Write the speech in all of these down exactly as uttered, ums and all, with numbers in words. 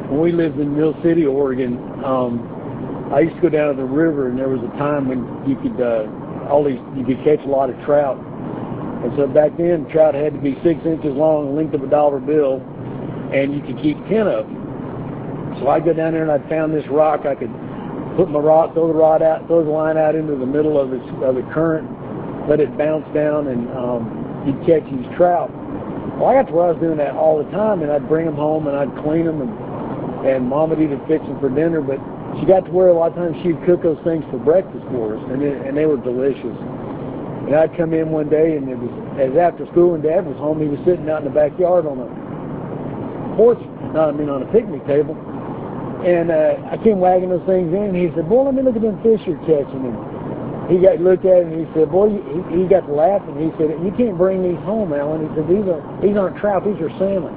when we lived in Mill City, Oregon, um, I used to go down to the river, and there was a time when you could uh, all these you could catch a lot of trout. And so back then, trout had to be six inches long, the length of a dollar bill, and you could keep ten of them. So I'd go down there and I'd found this rock. I could put my rod, throw the rod out, throw the line out into the middle of the, of the current, let it bounce down, and um, you'd catch these trout. Well, I got to where I was doing that all the time, and I'd bring them home and I'd clean them, and, and Mom would either fix them for dinner, but she got to where a lot of times she'd cook those things for breakfast for us, and, it, and they were delicious. And I'd come in one day, and it was as after school, and Dad was home. He was sitting out in the backyard on a porch, no, I mean on a picnic table. And uh, I came wagging those things in, and he said, "Boy, let me look at them fish you're catching." And he got looked at it, and he said, "Boy," he, he got to laughing. He said, "You can't bring these home, Alan." He said, "These are these aren't trout. These are salmon."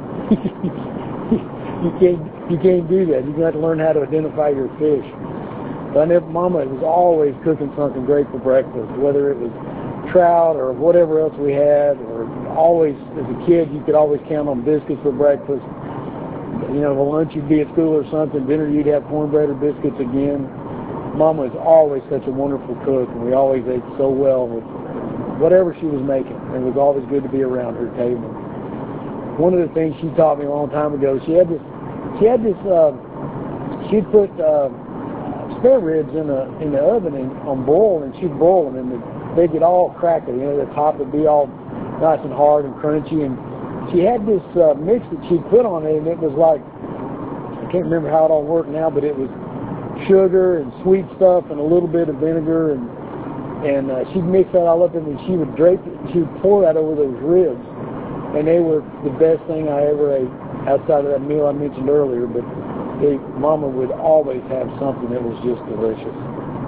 you can't you can't do that. You got to learn how to identify your fish. But I never, Mama was always cooking something great for breakfast, whether it was trout or whatever else we had, or always as a kid you could always count on biscuits for breakfast. You know, for lunch you'd be at school or something, dinner you'd have cornbread or biscuits again. Mama was always such a wonderful cook, and we always ate so well with whatever she was making. It was always good to be around her table. One of the things she taught me a long time ago, she had this, she had this, uh, she'd put uh, spare ribs in the in the oven and on boil, and she'd boil them, and they'd get all crackly. You know, the top would be all nice and hard and crunchy, and she had this uh, mix that she'd put on it, and it was like, I can't remember how it all worked now, but it was sugar and sweet stuff and a little bit of vinegar, and and uh, she'd mix that all up, and then she would drape it, and she would pour that over those ribs, and they were the best thing I ever ate outside of that meal I mentioned earlier. But they, Mama would always have something that was just delicious.